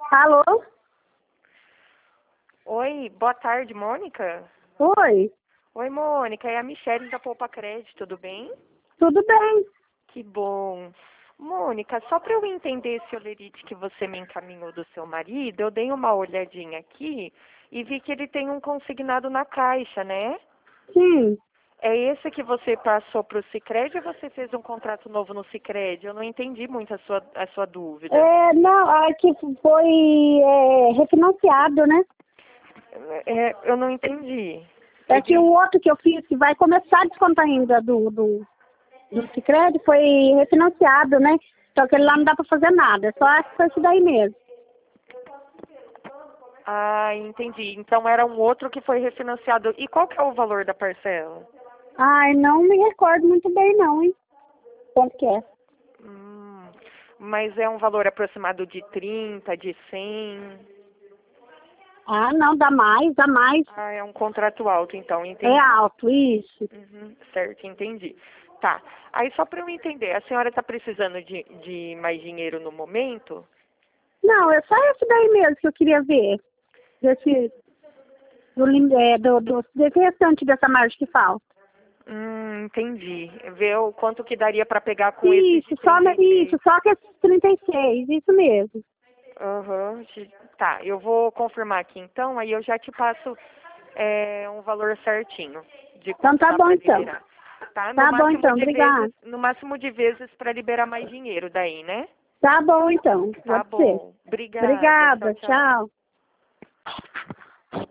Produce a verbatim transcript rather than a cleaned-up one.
Alô? Oi, boa tarde, Mônica. Oi, Oi, Mônica, é a Michelle da Poupa Crédito, tudo bem? tudo bem? Que bom. Mônica, só para eu entender esse olerite que você me encaminhou do seu marido, eu dei uma olhadinha aqui e vi que ele tem um consignado na Caixa, né? Sim. É esse que você passou para o Sicredi ou você fez um contrato novo no Sicredi? Eu não entendi muito a sua, a sua dúvida. É, não, é que foi é, refinanciado, né? É, eu não entendi. É que Ele... o outro que eu fiz, que vai começar a descontar ainda do, do, do Sicredi, foi refinanciado, né? Só que lá não dá pra fazer nada, é só só isso daí mesmo. Ah, entendi. Então era um outro que foi refinanciado. E qual que é o valor da parcela? Ai, não me recordo muito bem não, hein? Quanto que é? Hum, mas é um valor aproximado de trinta, de cem? Ah, não, dá mais, dá mais. Ah, é um contrato alto, então, É entendi. alto, isso. Uhum, certo, entendi. Tá. Aí só para eu entender, a senhora está precisando de, de mais dinheiro no momento? Não, é só esse daí mesmo que eu queria ver. Desse, do, lim- é, do, do, desse restante dessa margem que falta. Hum, entendi. Ver o quanto que daria para pegar com esse de Isso, só, na- trinta e seis. isso, só que esses trinta e seis, isso mesmo. Aham. de- Tá, eu vou confirmar aqui então, aí eu já te passo é, um valor certinho de Então quanto tá dá bom para então. liberar. Tá? No Tá bom máximo então, de obrigada. vezes, no máximo de vezes para liberar mais dinheiro daí, né? Tá bom então, Tá pode ser. bom. Obrigada. Tchau, Obrigada, tchau. tchau.